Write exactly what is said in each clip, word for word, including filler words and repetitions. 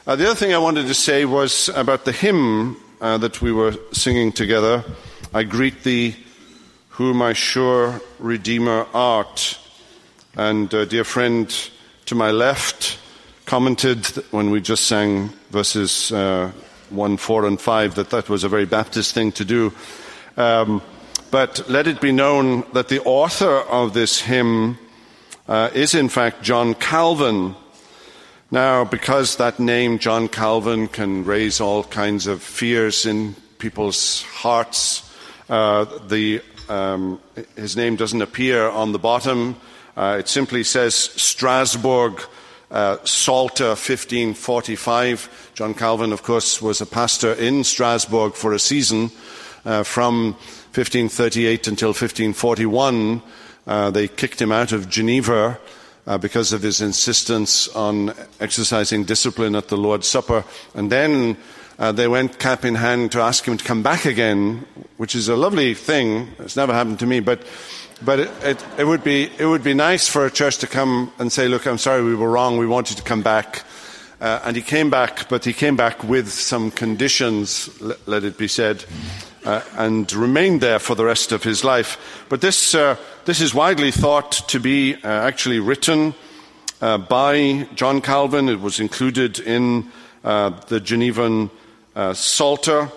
Uh, the other thing I wanted to say was about the hymn uh, that we were singing together. I greet thee, who my sure Redeemer art. And a dear friend to my left commented when we just sang verses uh, one, four, and five that that was a very Baptist thing to do. Um, but let it be known that the author of this hymn uh, is in fact John Calvin. Now, because that name, John Calvin, can raise all kinds of fears in people's hearts, uh, the um, his name doesn't appear on the bottom. Uh, it simply says Strasbourg, uh, Psalter fifteen forty-five. John Calvin, of course, was a pastor in Strasbourg for a season uh, from fifteen thirty-eight until fifteen forty-one. Uh, they kicked him out of Geneva uh, because of his insistence on exercising discipline at the Lord's Supper. And then uh, they went cap in hand to ask him to come back again, which is a lovely thing. It's never happened to me, but but it, it, it would be it would be nice for a church to come and say, look, I'm sorry, we were wrong, we want you to come back. Uh, and he came back, but he came back with some conditions, let, let it be said, uh, and remained there for the rest of his life. But this uh, this is widely thought to be uh, actually written uh, by John Calvin. It was included in uh, the Genevan uh, Psalter,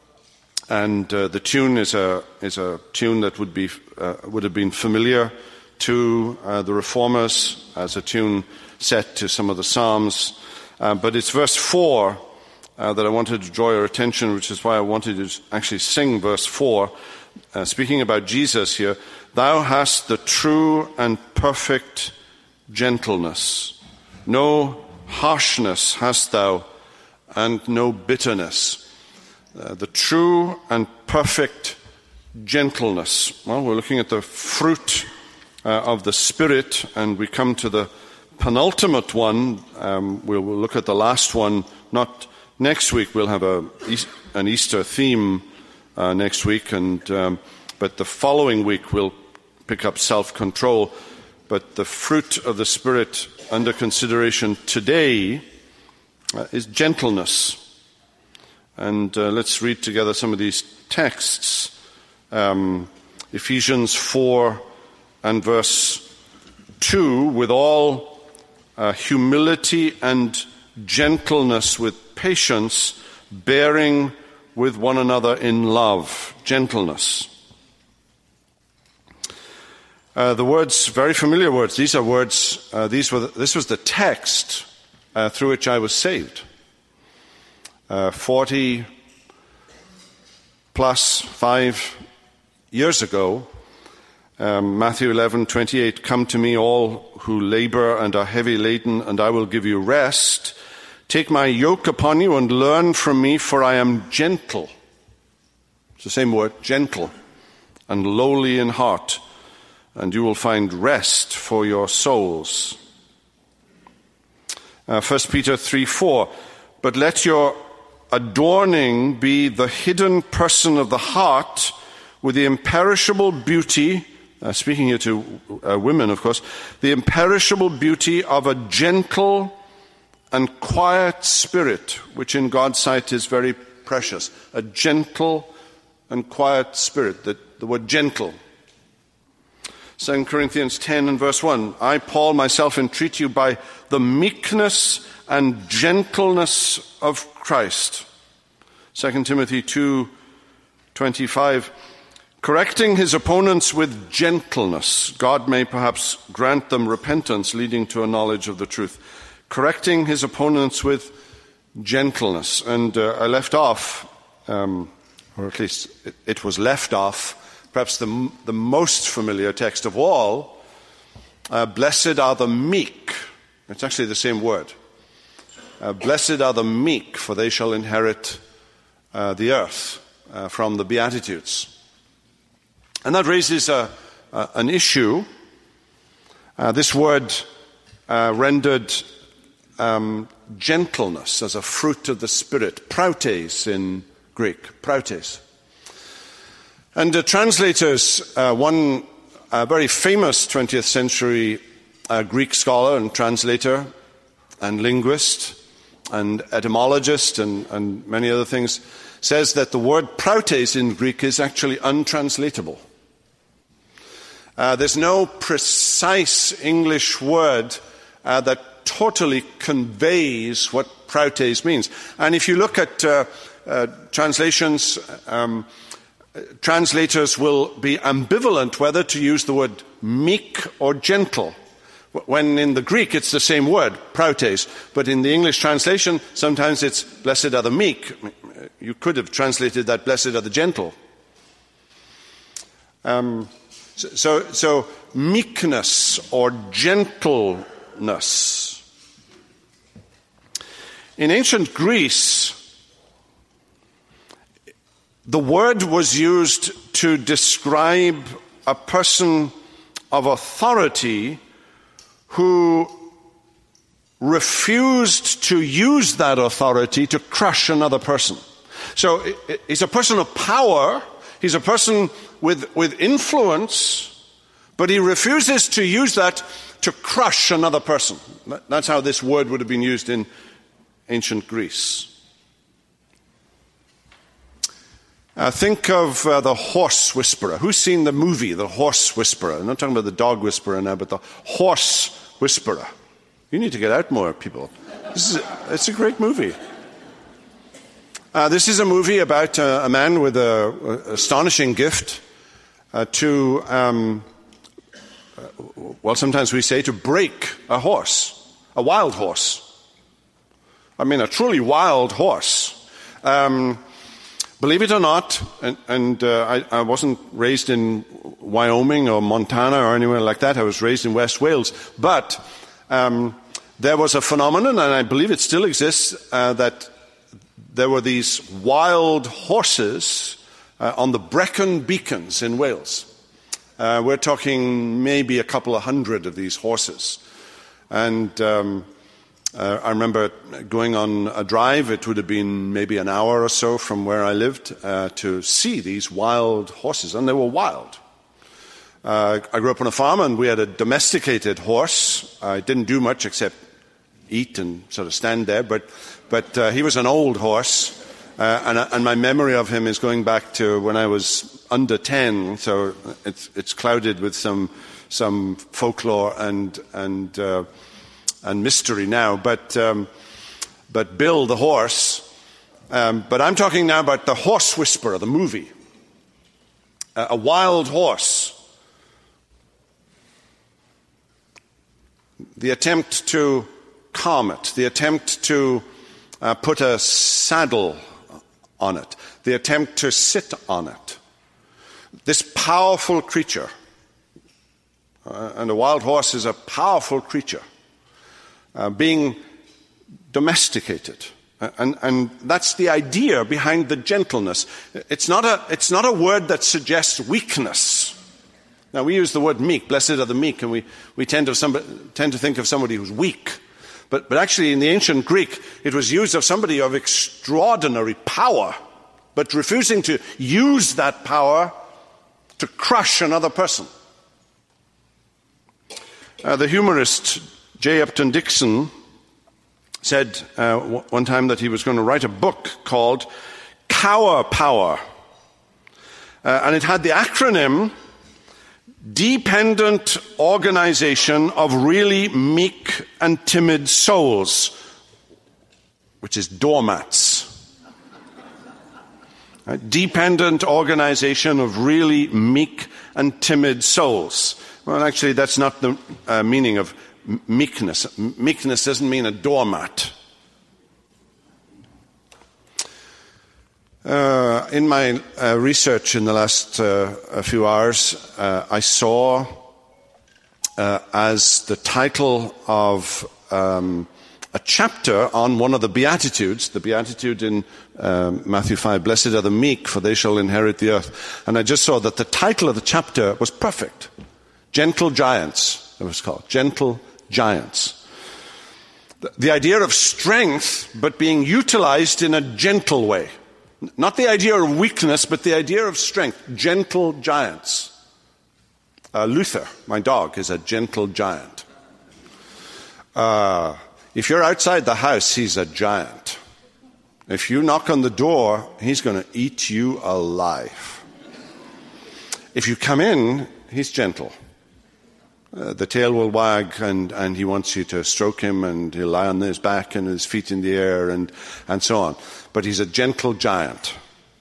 and uh, the tune is a is a tune that would be uh, would have been familiar to uh, the Reformers as a tune set to some of the Psalms. Uh, but it's verse four uh, that I wanted to draw your attention, which is why I wanted to actually sing verse four, uh, speaking about Jesus here. Thou hast the true and perfect gentleness. No harshness hast thou, and no bitterness. Uh, the true and perfect gentleness. Well, we're looking at the fruit uh, of the Spirit, and we come to the penultimate one. Um, we'll, we'll look at the last one. Not next week. We'll have a an Easter theme uh, next week, and um, but the following week we'll pick up self-control. But the fruit of the Spirit under consideration today uh, is gentleness. And uh, let's read together some of these texts. Um, Ephesians four and verse two, with all Uh, humility and gentleness with patience, bearing with one another in love. Gentleness. Uh, the words, very familiar words. These are words. Uh, these were. The, this was the text uh, through which I was saved. Uh, Forty plus five years ago. Um, Matthew eleven twenty-eight, come to me all who labor and are heavy laden, and I will give you rest. Take my yoke upon you and learn from me, for I am gentle. It's the same word, gentle, and lowly in heart, and you will find rest for your souls. Uh, First Peter three four, but let your adorning be the hidden person of the heart with the imperishable beauty. Uh, speaking here to uh, women, of course, the imperishable beauty of a gentle and quiet spirit, which in God's sight is very precious. A gentle and quiet spirit, the, the word gentle. Second Corinthians ten and verse one, I, Paul, myself entreat you by the meekness and gentleness of Christ. Second Timothy two twenty-five, correcting his opponents with gentleness, God may perhaps grant them repentance leading to a knowledge of the truth. Correcting his opponents with gentleness. And uh, I left off, um, or at least it, it was left off, perhaps the, the most familiar text of all, uh, blessed are the meek. It's actually the same word. Uh, blessed are the meek, for they shall inherit uh, the earth, uh, from the Beatitudes. And that raises a, a, an issue. Uh, this word uh, rendered um, gentleness as a fruit of the Spirit, prautes in Greek, prautes. And uh, translators, uh, one uh, very famous twentieth century uh, Greek scholar and translator and linguist, and etymologist and, and many other things, says that the word prautes in Greek is actually untranslatable. Uh, there's no precise English word uh, that totally conveys what prautes means. And if you look at uh, uh, translations, um, translators will be ambivalent whether to use the word meek or gentle, when in the Greek it's the same word, prautes, but in the English translation sometimes it's blessed are the meek. You could have translated that blessed are the gentle. Um, so, so meekness or gentleness. In ancient Greece, the word was used to describe a person of authority who refused to use that authority to crush another person. So he's a person of power, he's a person with, with influence, but he refuses to use that to crush another person. That's how this word would have been used in ancient Greece. Uh, think of uh, the Horse Whisperer. Who's seen the movie, The Horse Whisperer? I'm not talking about the Dog Whisperer now, but the Horse Whisperer. You need to get out more, people. This is a, it's a great movie. Uh, this is a movie about uh, a man with an astonishing gift uh, to, um, well, sometimes we say to break a horse, a wild horse. I mean, a truly wild horse. Um, believe it or not, and, and uh, I, I wasn't raised in Wyoming or Montana or anywhere like that. I was raised in West Wales. But um, there was a phenomenon, and I believe it still exists, uh, that there were these wild horses uh, on the Brecon Beacons in Wales. Uh, we're talking maybe a couple of hundred of these horses. And um, uh, I remember going on a drive, it would have been maybe an hour or so from where I lived, uh, to see these wild horses, and they were wild. Uh, I grew up on a farm, and we had a domesticated horse. I didn't do much except eat and sort of stand there, but but uh, he was an old horse, uh, and, and my memory of him is going back to when I was under ten, so it's it's clouded with some some folklore and and uh, and mystery now. But um, but Bill the horse. Um, but I'm talking now about the Horse Whisperer, the movie. Uh, a wild horse. The attempt to calm it, the attempt to uh, put a saddle on it, the attempt to sit on it. This powerful creature, uh, and a wild horse is a powerful creature, uh, being domesticated. And, and that's the idea behind the gentleness. It's not a, it's not a word that suggests weakness. Now, we use the word meek, blessed are the meek, and we, we tend, to somebody, tend to think of somebody who's weak. But, but actually, in the ancient Greek, it was used of somebody of extraordinary power, but refusing to use that power to crush another person. Uh, the humorist J. Upton Dixon said uh, w- one time that he was going to write a book called Cower Power. Uh, and it had the acronym Dependent Organization of Really Meek and Timid Souls, which is doormats. Right? Dependent Organization of Really Meek and Timid Souls. Well, actually, that's not the uh, meaning of meekness. Meekness doesn't mean a doormat. Uh, in my uh, research in the last uh, a few hours, uh, I saw uh, as the title of um, a chapter on one of the Beatitudes, the Beatitude in uh, Matthew five, blessed are the meek, for they shall inherit the earth. And I just saw that the title of the chapter was perfect. Gentle Giants, it was called. Gentle Giants. The, the idea of strength, but being utilized in a gentle way. Not the idea of weakness, but the idea of strength. Gentle giants. Uh, Luther, my dog, is a gentle giant. Uh, if you're outside the house, he's a giant. If you knock on the door, he's going to eat you alive. If you come in, he's gentle. Uh, the tail will wag, and, and he wants you to stroke him, and he'll lie on his back and his feet in the air, and, and so on. But he's a gentle giant.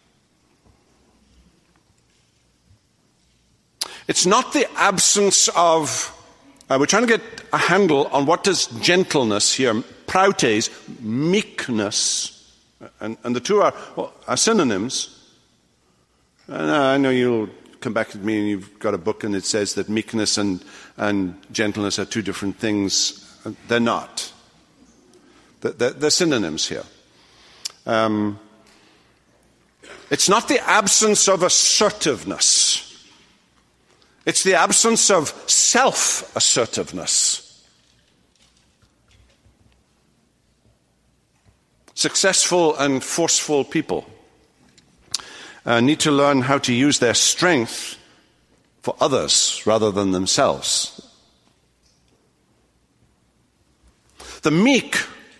It's not the absence of... Uh, we're trying to get a handle on what does gentleness here, prautes, meekness, and, and the two are, well, are synonyms. And I know you'll come back at me and you've got a book and it says that meekness and, and gentleness are two different things. They're not. They're, they're synonyms here. Um, it's not the absence of assertiveness. It's the absence of self-assertiveness. Successful and forceful people uh, need to learn how to use their strength for others rather than themselves. The meek,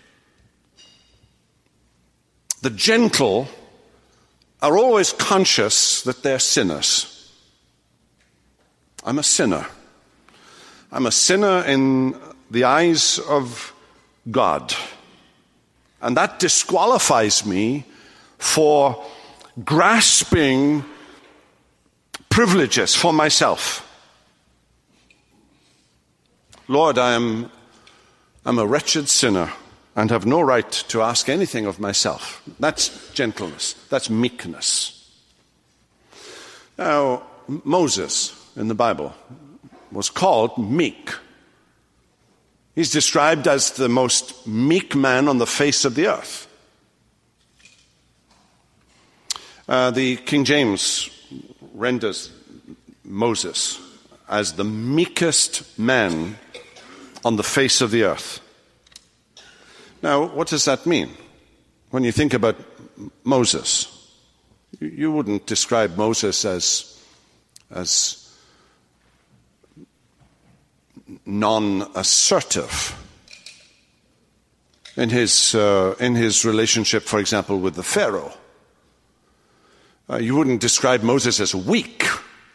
the gentle, are always conscious that they're sinners. I'm a sinner. I'm a sinner in the eyes of God. And that disqualifies me for grasping privileges for myself. Lord, I am I'm a wretched sinner and have no right to ask anything of myself. That's gentleness. That's meekness. Now, Moses in the Bible was called meek. He's described as the most meek man on the face of the earth. Uh, the King James renders Moses as the meekest man on the face of the earth. Now, what does that mean? When you think about Moses, you, you wouldn't describe Moses as, as non-assertive in his uh, in his relationship, for example, with the Pharaoh. Uh, you wouldn't describe Moses as weak.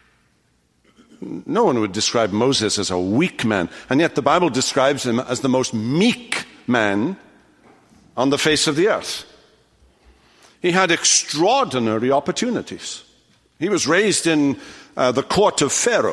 No one would describe Moses as a weak man, and yet the Bible describes him as the most meek man on the face of the earth. He had extraordinary opportunities. He was raised in uh, the court of Pharaoh.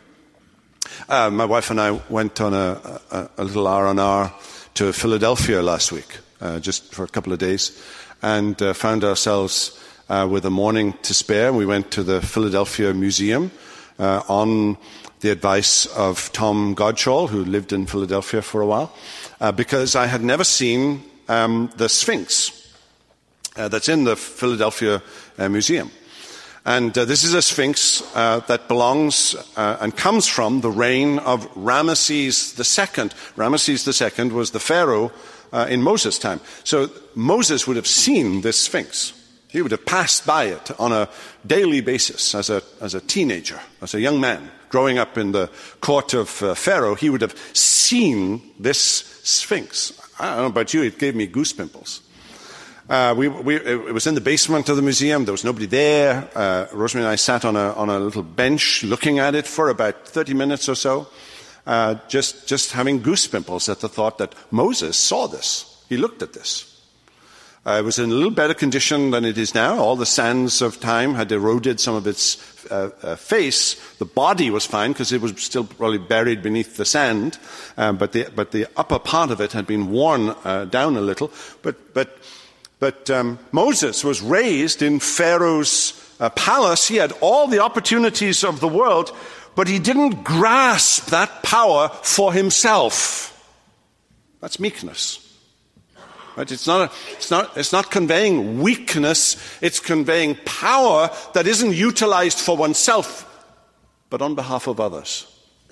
Uh, my wife and I went on a, a, a little R and R to Philadelphia last week, uh, just for a couple of days, and uh, found ourselves uh, with a morning to spare. We went to the Philadelphia Museum uh, on the advice of Tom Godshall, who lived in Philadelphia for a while, uh, because I had never seen um, the Sphinx uh, that's in the Philadelphia uh, Museum. And uh, this is a sphinx uh, that belongs uh, and comes from the reign of Ramesses the Second. Ramesses the Second was the pharaoh uh, in Moses' time. So Moses would have seen this sphinx. He would have passed by it on a daily basis as a, as a teenager, as a young man growing up in the court of uh, Pharaoh. He would have seen this sphinx. I don't know about you, it gave me goosepimples. Uh, we, we, it was in the basement of the museum. There was nobody there. Uh, Rosemary and I sat on a, on a little bench looking at it for about thirty minutes or so, uh, just, just having goosepimples at the thought that Moses saw this. He looked at this. Uh, it was in a little better condition than it is now. All the sands of time had eroded some of its uh, uh, face. The body was fine because it was still probably buried beneath the sand, um, but, the, but the upper part of it had been worn uh, down a little. But, but But um, Moses was raised in Pharaoh's uh, palace. He had all the opportunities of the world, but he didn't grasp that power for himself. That's meekness. Right? It's not, a, it's not, it's not conveying weakness. It's conveying power that isn't utilized for oneself, but on behalf of others.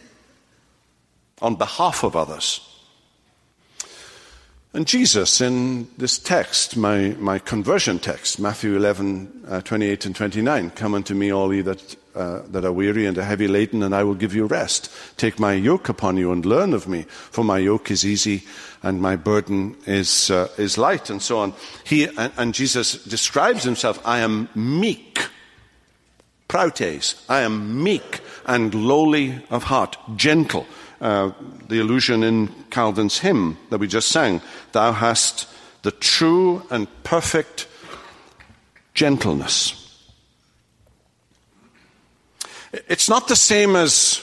On behalf of others. And Jesus, in this text, my, my conversion text, Matthew eleven, uh, twenty-eight and twenty-nine, come unto me all ye that uh, that are weary and are heavy laden, and I will give you rest. Take my yoke upon you and learn of me, for my yoke is easy and my burden is uh, is light, and so on. He and, and Jesus describes himself, I am meek, prautes, I am meek and lowly of heart, gentle. Uh, the allusion in Calvin's hymn that we just sang, thou hast the true and perfect gentleness. It's not the same as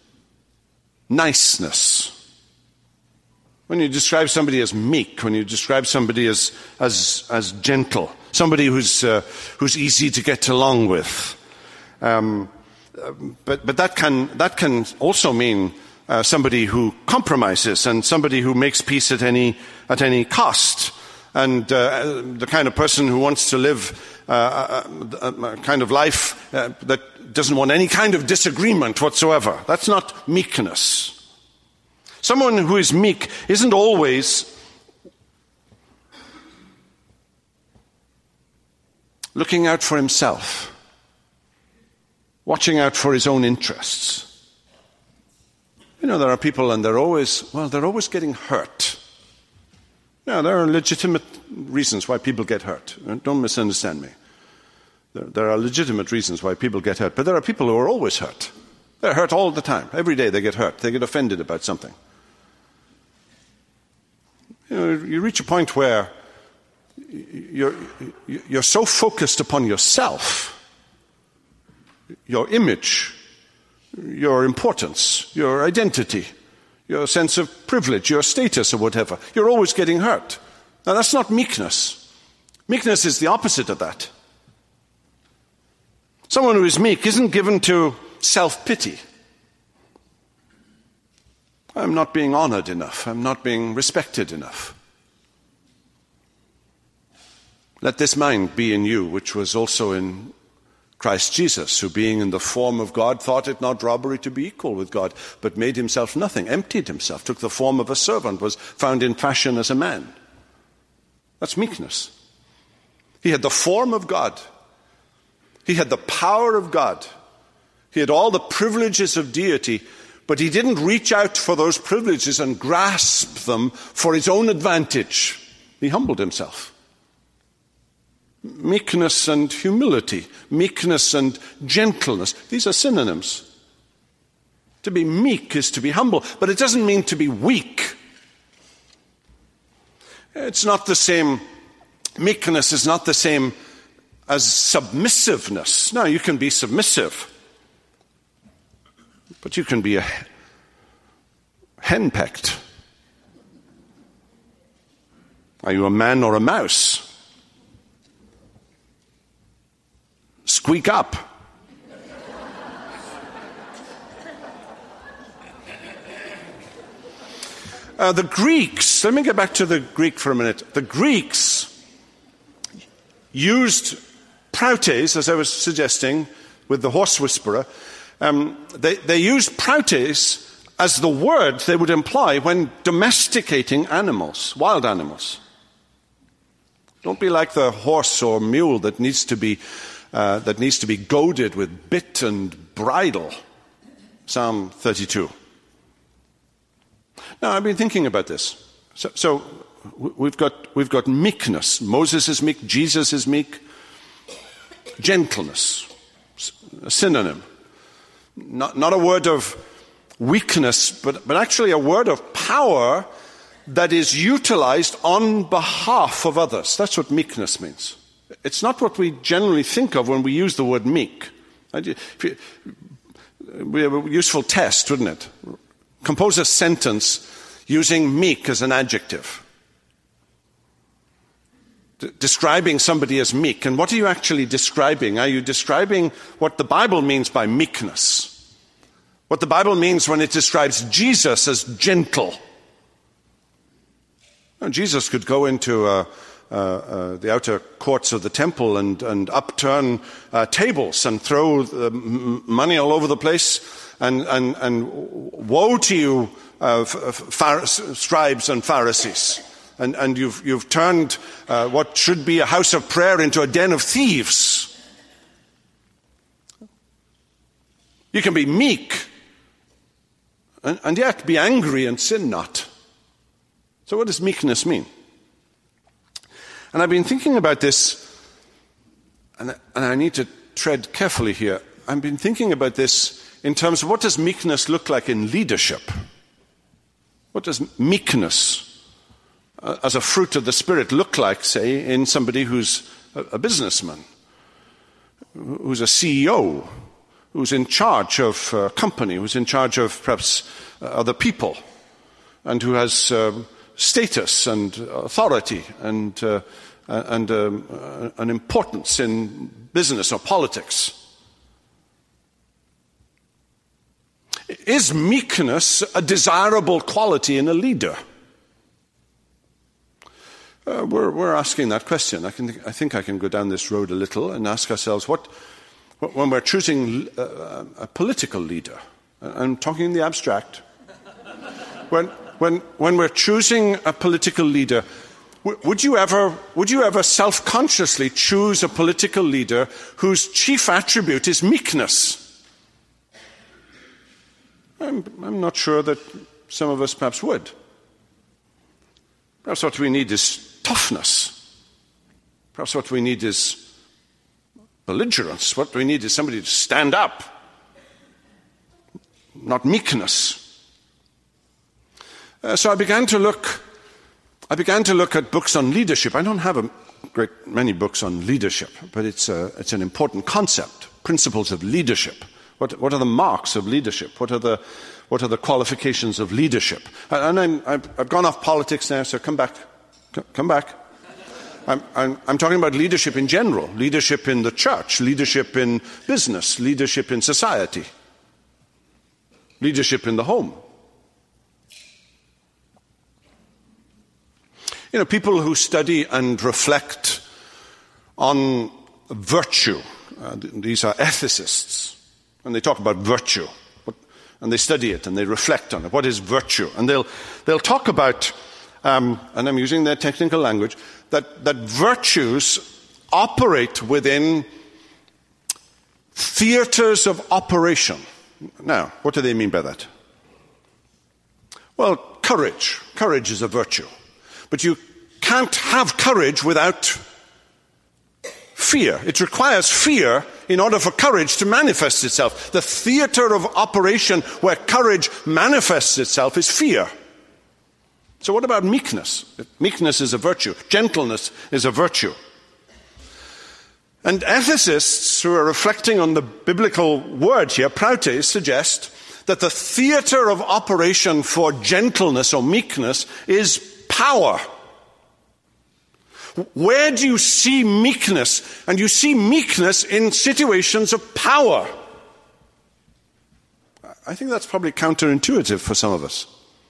niceness. When you describe somebody as meek, when you describe somebody as as as gentle, somebody who's uh, who's easy to get along with, um, but but that can that can also mean uh, somebody who compromises and somebody who makes peace at any at any cost, and uh, the kind of person who wants to live uh, a, a kind of life uh, that doesn't want any kind of disagreement whatsoever. That's not meekness. Someone who is meek isn't always looking out for himself, watching out for his own interests. You know, there are people and they're always, well, they're always getting hurt. Yeah, there are legitimate reasons why people get hurt. Don't misunderstand me. There, there are legitimate reasons why people get hurt, but there are people who are always hurt. They're hurt all the time. Every day they get hurt. They get offended about something. You know, you reach a point where you're, you're so focused upon yourself, your image, your importance, your identity, your sense of privilege, your status or whatever. You're always getting hurt. Now that's not meekness. Meekness is the opposite of that. Someone who is meek isn't given to self-pity. I'm not being honored enough. I'm not being respected enough. Let this mind be in you, which was also in Christ Jesus, who being in the form of God, thought it not robbery to be equal with God, but made himself nothing, emptied himself, took the form of a servant, was found in fashion as a man. That's meekness. He had the form of God. He had the power of God. He had all the privileges of deity, but he didn't reach out for those privileges and grasp them for his own advantage. He humbled himself. Meekness and humility, meekness and gentleness, these are synonyms. To be meek is to be humble, but it doesn't mean to be weak. It's not the same, meekness is not the same as submissiveness. No, you can be submissive, but you can be a henpecked. Are you a man or a mouse? Squeak up. Uh, the Greeks, let me get back to the Greek for a minute. The Greeks used prautes, as I was suggesting, with the horse whisperer. Um, they, they used prautes as the word they would employ when domesticating animals, wild animals. Don't be like the horse or mule that needs to be uh, that needs to be goaded with bit and bridle. Psalm thirty-two. Now, I've been thinking about this. So, so we've got we've got meekness. Moses is meek. Jesus is meek. Gentleness, a synonym. Not not a word of weakness, but but actually a word of power that is utilized on behalf of others. That's what meekness means. It's not what we generally think of when we use the word meek. We have a useful test, wouldn't it? Compose a sentence using meek as an adjective. D- describing somebody as meek. And what are you actually describing? Are you describing what the Bible means by meekness? What the Bible means when it describes Jesus as gentle? Now, Jesus could go into uh, uh, uh, the outer courts of the temple and, and upturn uh, tables and throw uh, m- money all over the place. And, and, and woe to you, uh, Phar- scribes and Pharisees. And, and you've, you've turned uh, what should be a house of prayer into a den of thieves. You can be meek and, and yet be angry and sin not. So what does meekness mean? And I've been thinking about this, and, and I need to tread carefully here. I've been thinking about this in terms of what does meekness look like in leadership? What does meekness uh, as a fruit of the Spirit look like, say, in somebody who's a, a businessman, who's a C E O, who's in charge of a company, who's in charge of perhaps uh, other people, and who has uh, status and authority and, uh, and um, uh, an importance in business or politics. Is meekness a desirable quality in a leader? Uh, we're, we're asking that question. I, can, I think I can go down this road a little and ask ourselves, what, when we're choosing a, a political leader, I'm talking in the abstract, when, when, when we're choosing a political leader, would you ever, would you ever self-consciously choose a political leader whose chief attribute is meekness? I'm, I'm not sure that some of us perhaps would. Perhaps what we need is toughness. Perhaps what we need is belligerence. What we need is somebody to stand up, not meekness. Uh, so I began to look. I began to look at books on leadership. I don't have a great many books on leadership, but it's a, it's an important concept. Principles of leadership. What, what are the marks of leadership? What are the, what are the qualifications of leadership? And I'm, I've, I've gone off politics now, so come back. Come back. I'm, I'm, I'm talking about leadership in general. Leadership in the church. Leadership in business. Leadership in society. Leadership in the home. You know, people who study and reflect on virtue, uh, these are ethicists. And they talk about virtue, and they study it, and they reflect on it. What is virtue? And they'll, they'll talk about, um, and I'm using their technical language, that, that virtues operate within theaters of operation. Now, what do they mean by that? Well, courage. Courage is a virtue. But you can't have courage without fear. It requires fear in order for courage to manifest itself. The theater of operation where courage manifests itself is fear. So what about meekness? Meekness is a virtue. Gentleness is a virtue. And ethicists who are reflecting on the biblical word here, praute, suggest that the theater of operation for gentleness or meekness is power. Where do you see meekness? And you see meekness in situations of power. I think that's probably counterintuitive for some of us.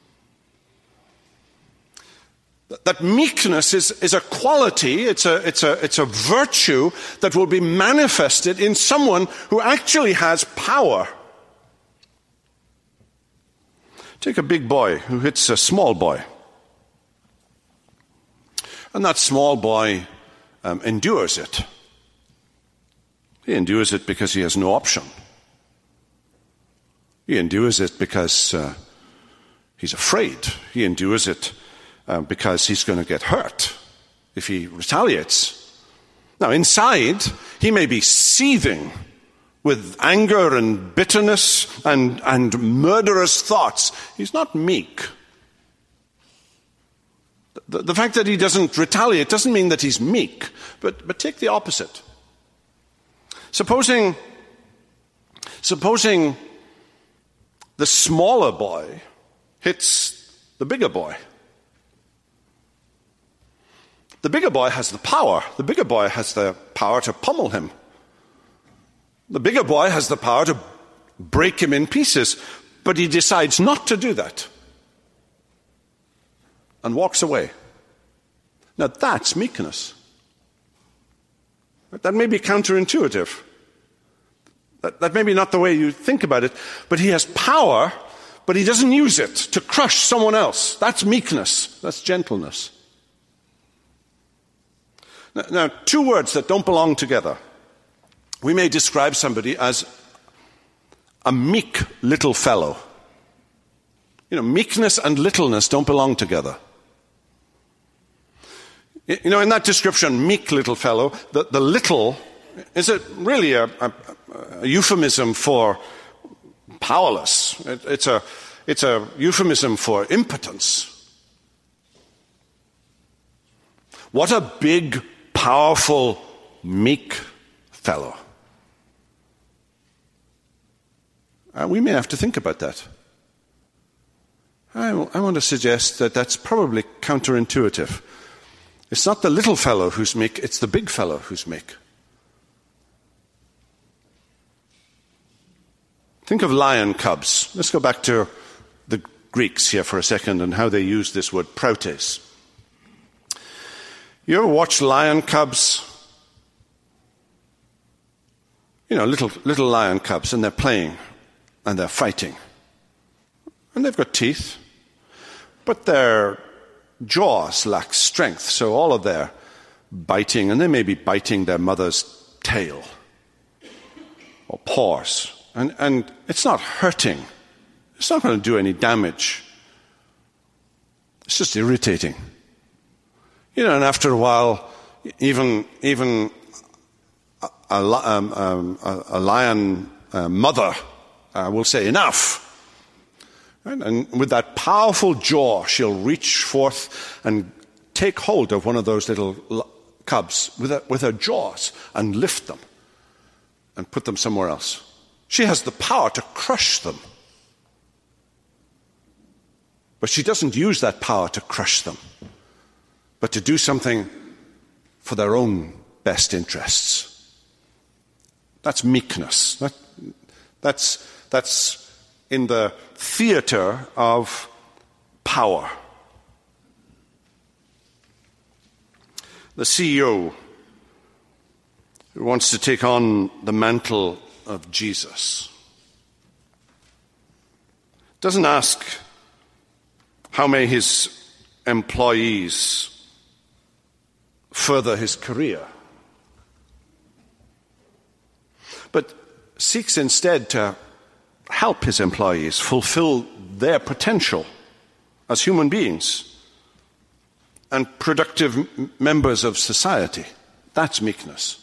That meekness is, is a quality, it's a, it's, a, it's a virtue that will be manifested in someone who actually has power. Take a big boy who hits a small boy. And that small boy um, endures it. He endures it because he has no option. He endures it because uh, he's afraid. He endures it uh, because he's going to get hurt if he retaliates. Now, inside, he may be seething with anger and bitterness and, and murderous thoughts. He's not meek. The, the fact that he doesn't retaliate doesn't mean that he's meek, but, but take the opposite. Supposing, supposing the smaller boy hits the bigger boy. The bigger boy has the power. The bigger boy has the power to pummel him. The bigger boy has the power to break him in pieces, but he decides not to do that and walks away. Now that's meekness. That may be counterintuitive. That, that may be not the way you think about it, but he has power, but he doesn't use it to crush someone else. That's meekness. That's gentleness. Now, now two words that don't belong together. We may describe somebody as a meek little fellow. You know, meekness and littleness don't belong together. You know, in that description, meek little fellow, the, the little, is it really a, a, a euphemism for powerless? It, it's a, it's a euphemism for impotence. What a big, powerful, meek fellow. Uh, we may have to think about that. I, I want to suggest that that's probably counterintuitive. It's not the little fellow who's meek, it's the big fellow who's meek. Think of lion cubs. Let's go back to the Greeks here for a second and how they use this word proutes. You ever watch lion cubs? You know, little little lion cubs, and they're playing and they're fighting. And they've got teeth, but their jaws lack strength, so all of their biting, and they may be biting their mother's tail or paws, and, and it's not hurting. It's not going to do any damage. It's just irritating. You know, and after a while, even even a, a, um, um, a, a lion uh, mother uh, will say, enough. And, and with that powerful jaw, she'll reach forth and take hold of one of those little cubs with her, with her jaws and lift them and put them somewhere else. She has the power to crush them. But she doesn't use that power to crush them, but to do something for their own best interests. That's meekness. That, that's, that's in the theater of power. The C E O who wants to take on the mantle of Jesus doesn't ask how may his employees further his career, but seeks instead to help his employees fulfill their potential as human beings and productive m- members of society. That's meekness.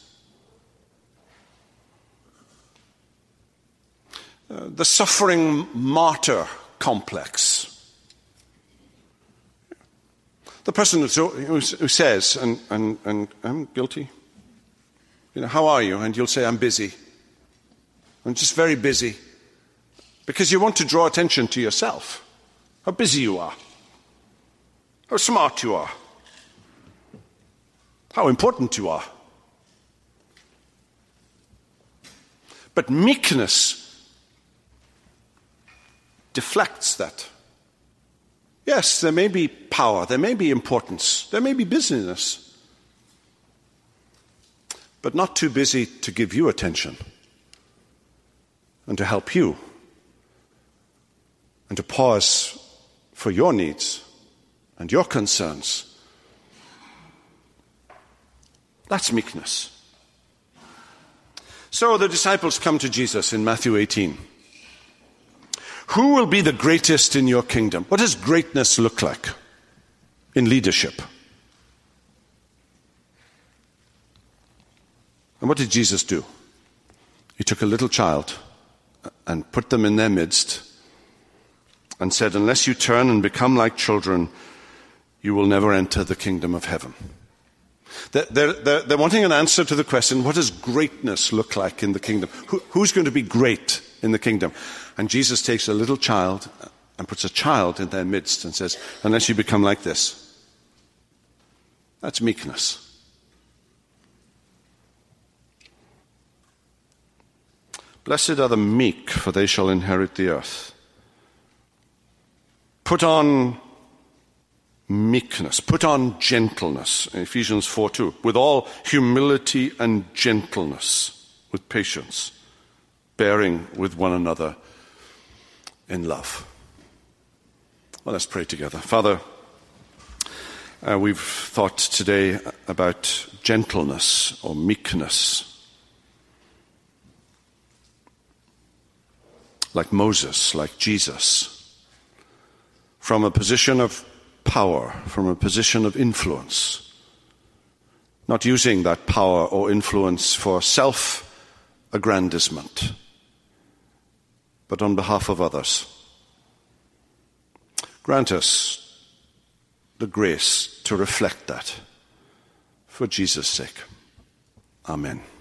Uh, the suffering martyr complex. The person who, who says, and, and, and I'm guilty, you know, how are you? And you'll say, I'm busy. I'm just very busy. Because you want to draw attention to yourself. How busy you are. How smart you are. How important you are. But meekness deflects that. Yes, there may be power, there may be importance, there may be business, but not too busy to give you attention and to help you and to pause for your needs and your concerns. That's meekness. So the disciples come to Jesus in Matthew eighteen. Who will be the greatest in your kingdom? What does greatness look like in leadership? And what did Jesus do? He took a little child and put them in their midst and said, unless you turn and become like children, you will never enter the kingdom of heaven. They're, they're, they're wanting an answer to the question, what does greatness look like in the kingdom? Who, who's going to be great in the kingdom? And Jesus takes a little child and puts a child in their midst and says, unless you become like this. That's meekness. Blessed are the meek, for they shall inherit the earth. Put on meekness, put on gentleness, Ephesians four two, with all humility and gentleness, with patience, bearing with one another in love. Well, let's pray together. Father, uh, we've thought today about gentleness or meekness. like Moses, like Jesus, from a position of power, from a position of influence, not using that power or influence for self-aggrandizement, but on behalf of others. Grant us the grace to reflect that for Jesus' sake. Amen.